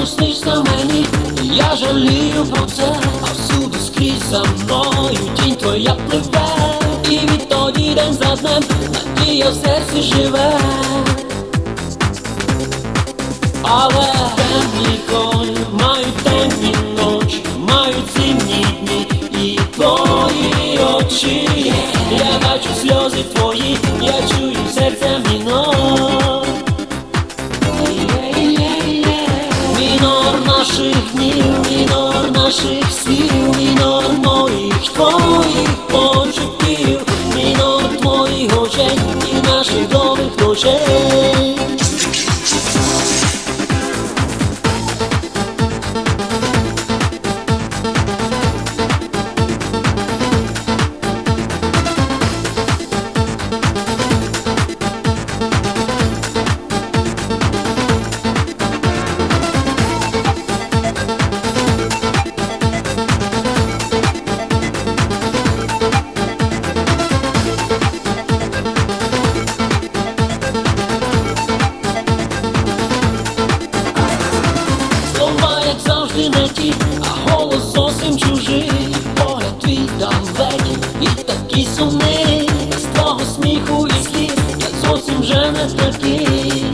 ночі снишся мені, я жалію про це, а всюди скрізь за мною тінь твоя пливе. І відтоді день за днем надія в серці живе. Але темні колі мають темні ночі, мають зимні дні і твої очі. Я бачу сльози твої, я чую серця мінор. Мінор наших днів, мінор наших слів, мінор моїх твоїх почуттів, мінор твоїх очей і наших довгих ночей. А голос зовсім чужий, погляд твій далекий і такий сумний. Без твого сміху і сліз я зовсім вже не такий,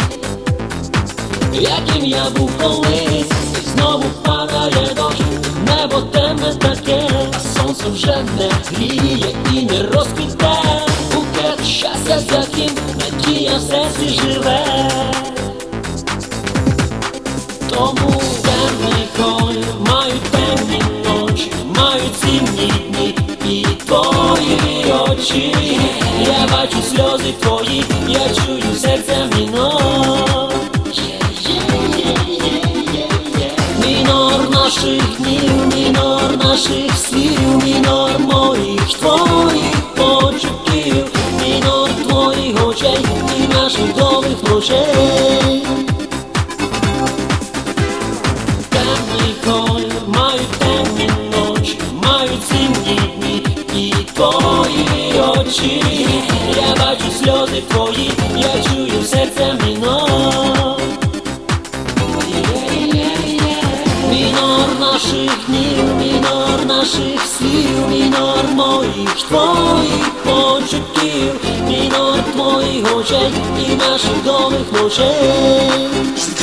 яким я був колись. І знову падає дощ, небо темне таке, а сонце вже не гріє і не розквіте. Букет щастя, за ким надія в серці живе. Тому темні колі мають темні ночі, мають зимні дні і твої очі. Я бачу сльози твої, я чую серця мінор. Мінор наших днів, мінор наших слів, мінор моїх твоїх почуттів, мінор твоїх очей і наших довгих ночей. Мають темні ночі, мають зимні дні і твої очі. Я бачу сльози твої, я чую серця мінор. Мінор наших днів, мінор наших слів, мінор моїх твоїх почуттів, мінор твоїх очей і наших довгих ночей.